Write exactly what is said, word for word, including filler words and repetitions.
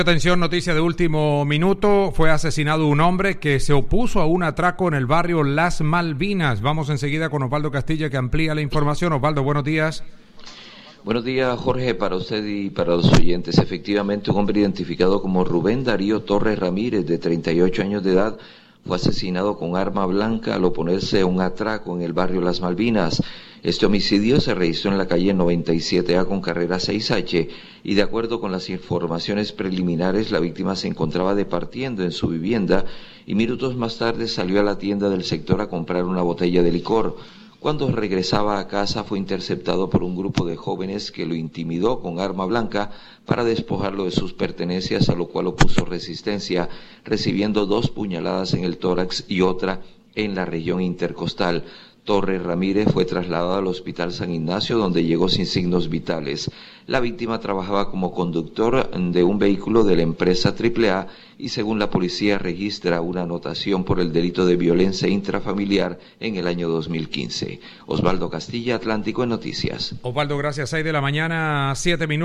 Atención, noticia de último minuto. Fue asesinado un hombre que se opuso a un atraco en el barrio Las Malvinas. Vamos enseguida con Osvaldo Castilla, que amplía la información. Osvaldo, buenos días. Buenos días, Jorge, para usted y para los oyentes. Efectivamente, un hombre identificado como Rubén Darío Torres Ramírez, de treinta y ocho años de edad, fue asesinado con arma blanca al oponerse a un atraco en el barrio Las Malvinas. Este homicidio se registró en la calle noventa y siete A con carrera seis H y, de acuerdo con las informaciones preliminares, la víctima se encontraba departiendo en su vivienda y minutos más tarde salió a la tienda del sector a comprar una botella de licor. Cuando regresaba a casa fue interceptado por un grupo de jóvenes que lo intimidó con arma blanca para despojarlo de sus pertenencias, a lo cual opuso resistencia, recibiendo dos puñaladas en el tórax y otra en la región intercostal. Torres Ramírez fue trasladado al Hospital San Ignacio, donde llegó sin signos vitales. La víctima trabajaba como conductor de un vehículo de la empresa triple A y, según la policía, registra una anotación por el delito de violencia intrafamiliar en el año dos mil quince. Osvaldo Castilla, Atlántico en Noticias. Osvaldo, gracias. seis de la mañana, siete minutos.